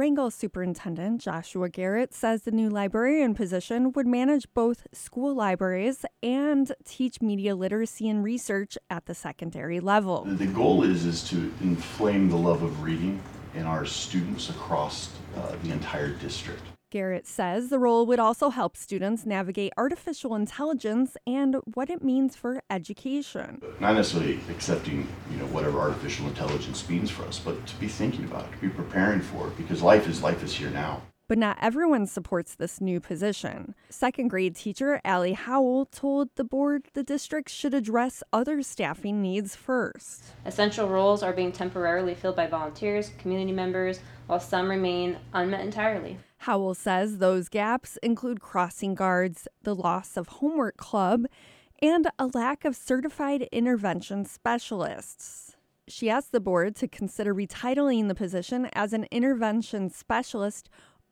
Wrangell Superintendent Joshua Garrett says the new librarian position would manage both school libraries and teach media literacy and research at the secondary level. The goal is to inflame the love of reading in our students across the entire district. Garrett says the role would also help students navigate artificial intelligence and what it means for education. Not necessarily accepting, whatever artificial intelligence means for us, but to be thinking about it, to be preparing for it, because life is here now. But not everyone supports this new position. Second grade teacher Allie Howell told the board the district should address other staffing needs first. Essential roles are being temporarily filled by volunteers, community members, while some remain unmet entirely. Howell says those gaps include crossing guards, the loss of homework club, and a lack of certified intervention specialists. She asked the board to consider retitling the position as an intervention specialist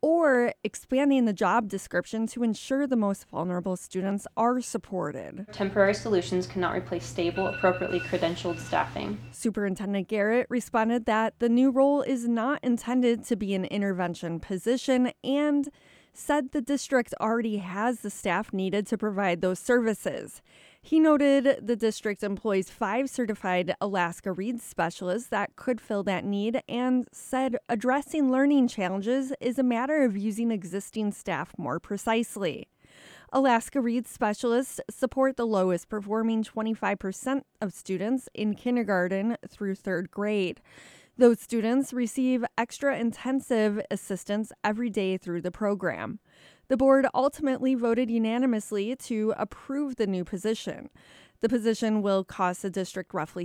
or expanding the job description to ensure the most vulnerable students are supported. Temporary solutions cannot replace stable, appropriately credentialed staffing. Superintendent Garrett responded that the new role is not intended to be an intervention position and said the district already has the staff needed to provide those services. He noted the district employs 5 certified Alaska Read specialists that could fill that need and said addressing learning challenges is a matter of using existing staff more precisely. Alaska Read specialists support the lowest performing 25% of students in kindergarten through 3rd grade. Those students receive extra intensive assistance every day through the program. The board ultimately voted unanimously to approve the new position. The position will cost the district roughly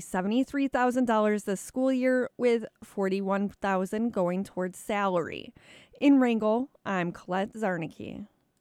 $73,000 this school year, with $41,000 going towards salary. In Wrangell, I'm Colette Zarnicki.